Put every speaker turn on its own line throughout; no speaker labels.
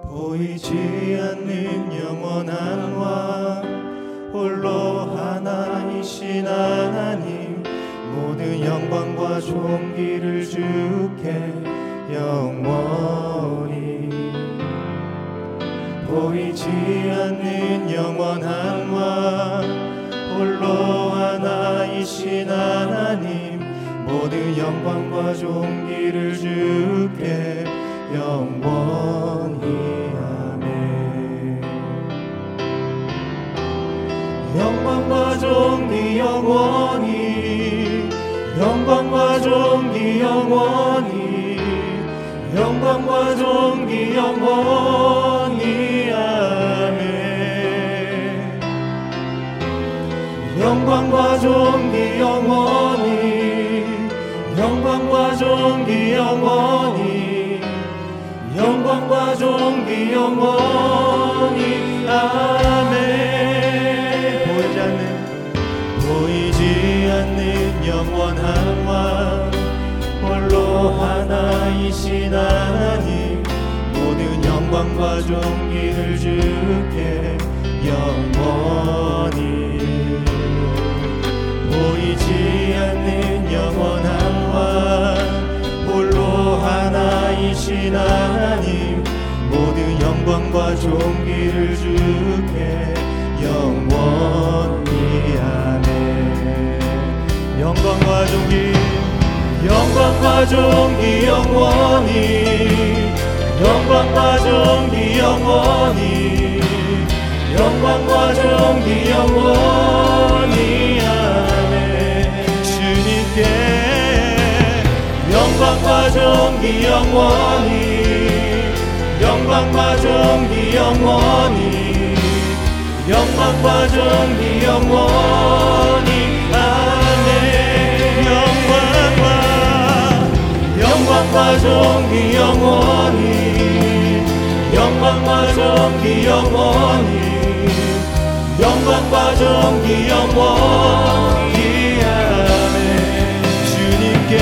보이지 않는 영원한 왕, 홀로 하나이신 하나님, 모든 영광과 존귀를 주께 영원히. 보이지 않는 영원한 왕, 홀로 하나이신 하나님, 모든 영광과 존귀를 주께 영원히. 아멘. 영광과 존귀 영원히, 영광과 존귀 영원히, 영광과 존귀 영원히. 아멘. 영광과 존귀 영원히, 영광과 존귀 영원히, 영광과 존귀 영원히. 아멘. 보이지 않는 영원한 왕, 홀로 하나이신 하나님, 모든 영광과 존귀를 주께 영원히. 보이지 않는 영원한 왕, 홀로 하나이신 하나님, 모든 영광과 존귀를 주께 영원히. 아멘. 영광과 존귀, 영광과 존귀 영원히, 영광과 존귀 영원히, 영광과 존귀 영원히. 아멘. 주님께 영광과 존귀 영원히, 영광과 존귀 영원히, 영광과 존귀 영원히. 아멘. 영광과 존귀 영원히, 영광과 존귀 영원히, 영광과 존귀 영원히. 아멘. 주님께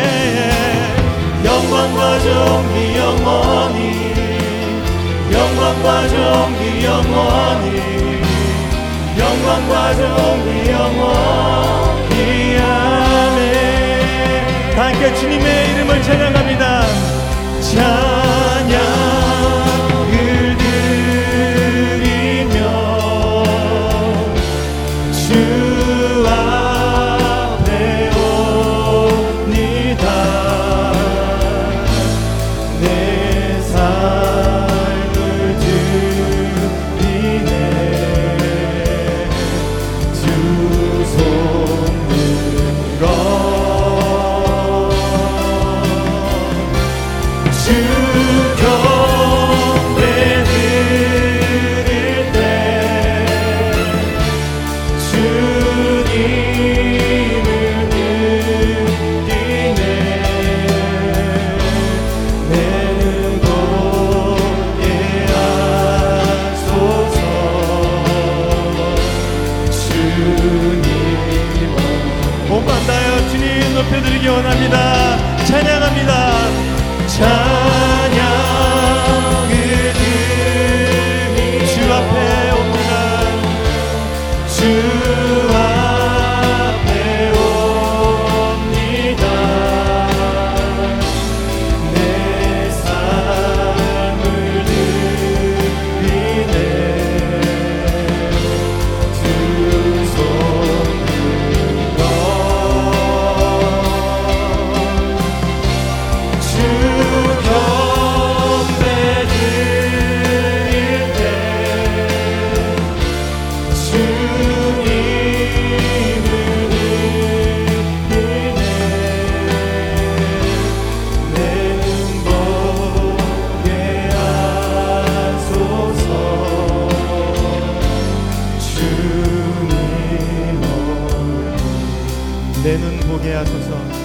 영광과 존귀 영원히, 영광과 존귀 영원히, 영광과 존귀 영원히. 아멘. 함께 주님의 이름을 찬양합니다. 찬양을 드리며 주 앞에 옵니다. 내 삶을 드리네. 두 손 들어 높여드리기 원합니다. 찬양합니다. 찬양을 드리니 주 앞에 옵니다. 주 앞에 옵니다. 내 삶을 드리네. 두 손 내 눈 보게 하소서.